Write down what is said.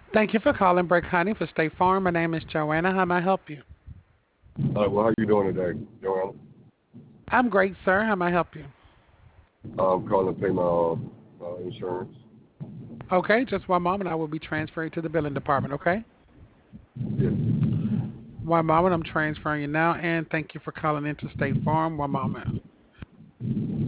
Thank you for calling Brick Honey for State Farm. My name is Joanna. How may I help you? Well, how you doing today, Joanna? I'm great, sir. How may I help you? I'm calling to pay my insurance. Okay, just one moment. I will be transferring to the billing department, okay? Yes. One moment. I'm transferring you now, and thank you for calling into State Farm. One moment.